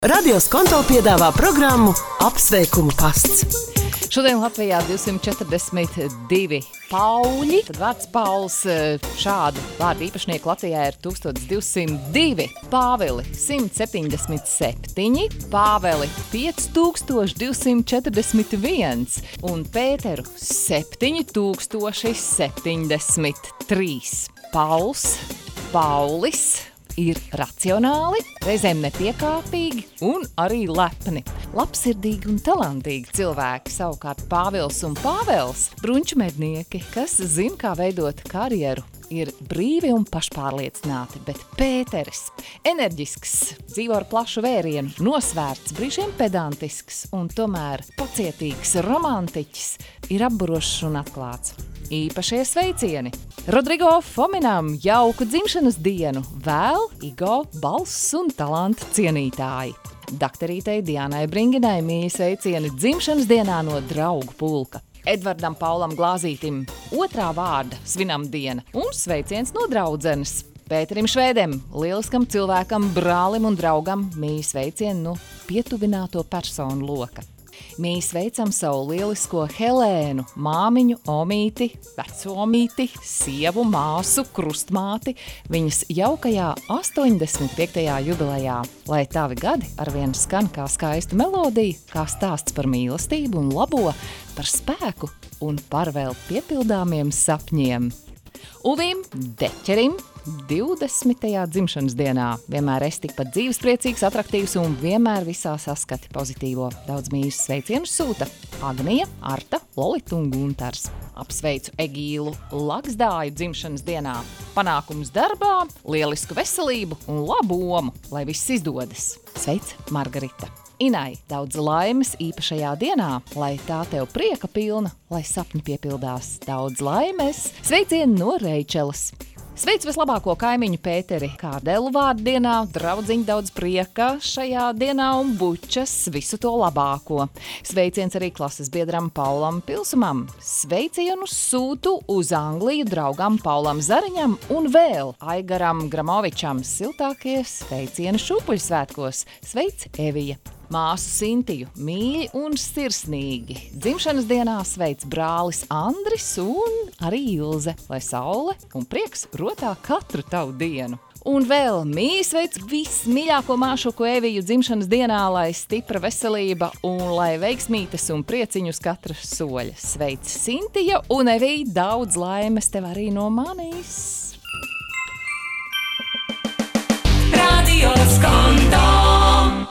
Radio Skonto piedāvā programmu Apsveikumu pasts. Šodien Latvijā 242 pauļi. Tad vārds Pauls, šādu vārdu īpašnieku Latvijā ir 1202. Pāvili 177, Pāveli 5241 un Pēteru 7073. Pauls, Paulis ir racionāli, reizēm nepiekāpīgi un arī lepni. Labsirdīgi un talantīgi cilvēki, savukārt Pāvils un Pāvels, bruņķmednieki, kas zina, kā veidot karjeru, ir brīvi un pašpārliecināti, bet Pēteris enerģisks, dzīvo ar plašu vērienu, nosvērts, brīžiem pedantisks un tomēr pacietīgs romantiķis, ir apburošs un atklāts. Īpašie sveicieni Rodrigo Fominam jauku dzimšanas dienu vēl Igo balss un talanta cienītāji. Dakterītei Dianai Bringinai mīļi sveicieni dzimšanas dienā no draugu pulka. Edvardam Paulam Glāzītim 2. vārda svinam diena un sveiciens no draudzenes. Pēterim Švēdem, lieliskam cilvēkam, brālim un draugam mīļi sveicieni no pietuvināto personu loka. Mēs veicam savu lielisko Helēnu, māmiņu, omīti, vecomīti, sievu, māsu, krustmāti, viņas jaukajā 85. jubilejā. Lai tavi gadi arvien skan kā skaista melodija, kā stāsts par mīlestību un labo, par spēku un par vēl piepildāmiem sapņiem. Uvim Deķerim 20. dzimšanas dienā. Vienmēr esi tikpat dzīvespriecīgs, atraktīvs un vienmēr visā saskati pozitīvo. Daudz mīļus sveicienus sūta Agnija, Arta, Lolita un Guntars. Apsveicu Egīlu Laksdāju dzimšanas dienā. Panākums darbā, lielisku veselību un labu omu, lai viss izdodas. Sveic Margarita. Inai, daudz laimes īpašajā dienā, lai tā tev prieka pilna, lai sapņi piepildās. Daudz laimes, sveicieni no Reičelas. Sveic vislabāko kaimiņu Pēteri Kārdelu vārdienā, draudziņ daudz prieka šajā dienā un bučas visu to labāko. Sveiciens arī klases biedram Paulam Pilsumam. Sveicienu sūtu uz Angliju draugam Paulam Zariņam un vēl Aigaram Gramovičam. Siltākie sveicieni Šūpuļsvētkos. Sveic Evija. Māsu Sintiju mīļi un sirsnīgi. Dzimšanas dienā sveic brālis Andris un arī Ilze, lai saule un prieks rotā katru tavu dienu. Un vēl mīļi sveic vismīļāko māšuku Eviju dzimšanas dienā, lai stipra veselība un lai veiksmītes un prieciņus katra soļa. Sveic Sintija un Evija, daudz laimes tev arī no manis. Radio Skonto.